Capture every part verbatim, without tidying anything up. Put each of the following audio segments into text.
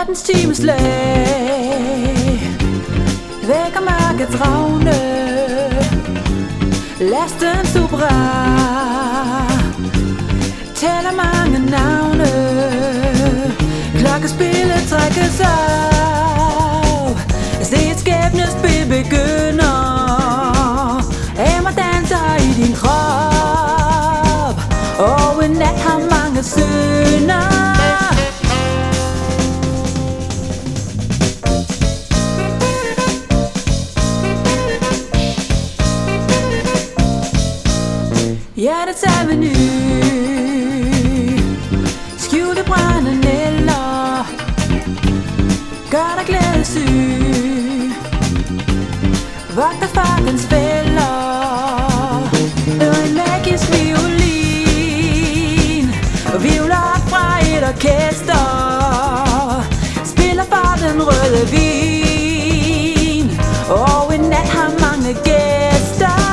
Nattens timeslag vækker mørkets ravne. Lasten stod bra, tæller mange navne. Klokkespillet trækkes op, se et skæbnespil begynder. Emmer danser i din krop, og en nat har mange synder. Hjertets aveny, skjulte brændenælder, gør dig glædesyg, vogter fartens fælder. Hør en magisk violin, og vivler op fra et orkester, spiller for den røde vin, og en nat har mange gæster.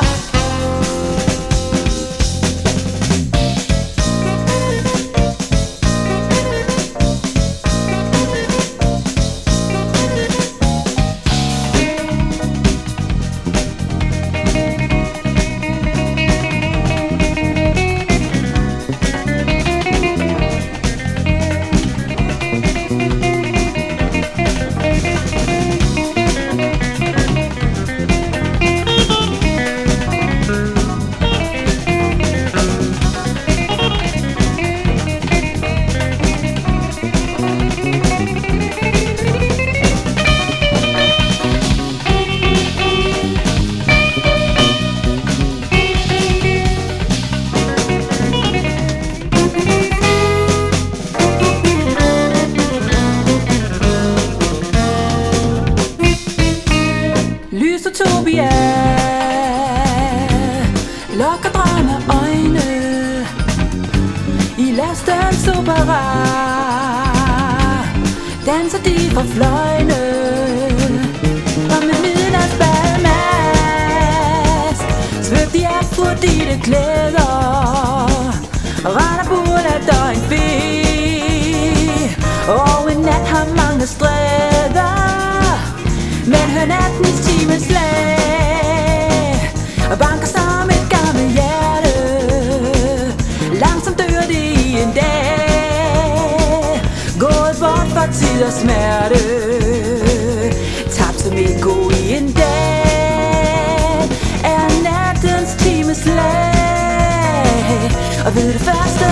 Lysotopia lokker drømme øjne i lastens opera, danser de for fløjne. Og med midnads balmask svøb de afrodite klæder, retter burde af døgn fri, og en nat har mange stræder. Men hør nattens timeslag og banker som et gammelt hjerte. Langsomt dør det i en dag, gået bort for tid og smerte, tabt som ego i en dag. Er nattens timeslag, og ved det første